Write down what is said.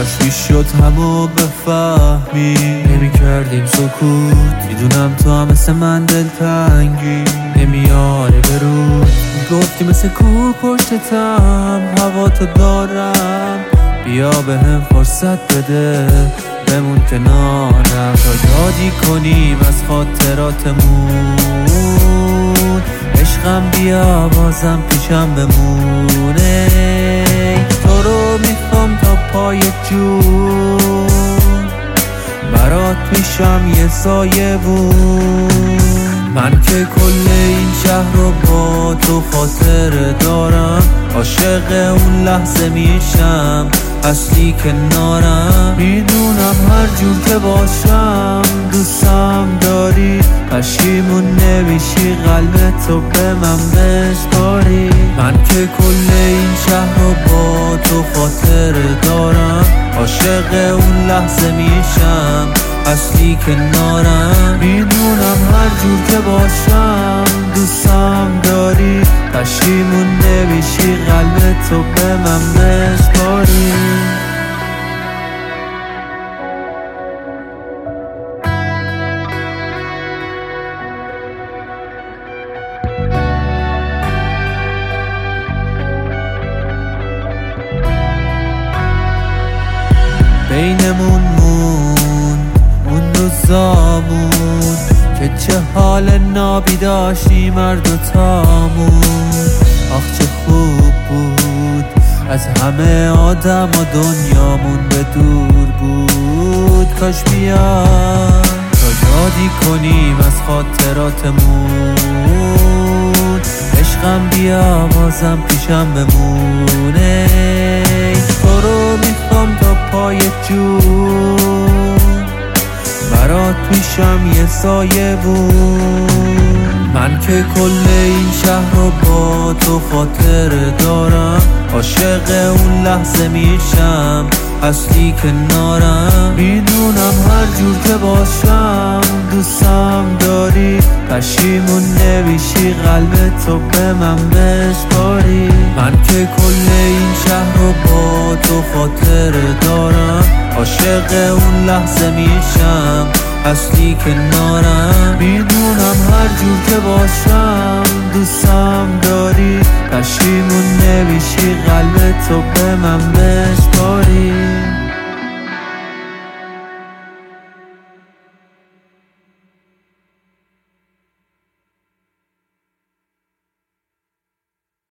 کاش میشد همو بفهمی، نمی کردیم سکوت. میدونم تو هم مثل من دلتنگی، نمیاری به رود. میگفتی مثل کوه پشتتم، هوا تو دارم، بیا به هم فرصت بده بمون کنارم تا یادی کنیم از خاطراتمون. عشقم بیا بازم پیشم بمونه، تو رو میخوام تا پای جون، برات میشم یه سایه بون. من که کل این شهر رو با تو خاطره دارم، عاشق اون لحظه میشم اصلی کنارم. میدونم هر جور که باشم دوستم داری، پشیمون نمیشی قلب تو به من بسپاری. من که کل این شهر رو با تو خاطره دارم، عاشق اون لحظه میشم اصلی کنارم. میدونم هر جور که باشم دوستم داری، پشیمون نمیشی قلب تو به من بسپاری. بینمون اون روزامون که چه حال نابی داشتیم هر دوتامون. آخ چه خوب بود از همه آدم و دنیامون به دور بود. کاش بیاد تا یادی کنیم از خاطراتمون. عشقم بیا بازم پیشم بمونه، تو رو میخوام تا پای جون، برات میشم یه سایه بون. من که کل این شهر رو با تو خاطره دارم، عاشق اون لحظه میشم اصلی کنارم. میدونم هر جور که باشم دوستم داری، پشیمون نمیشی قلب تو به من بسپاری. من که کل این شهر رو با تو خاطره دارم، عاشق اون لحظه میشم اصلی کنارم. میدونم هر جور که باشم دوستم داری، پشیمون نمیشی قلب تو به من بسپاری.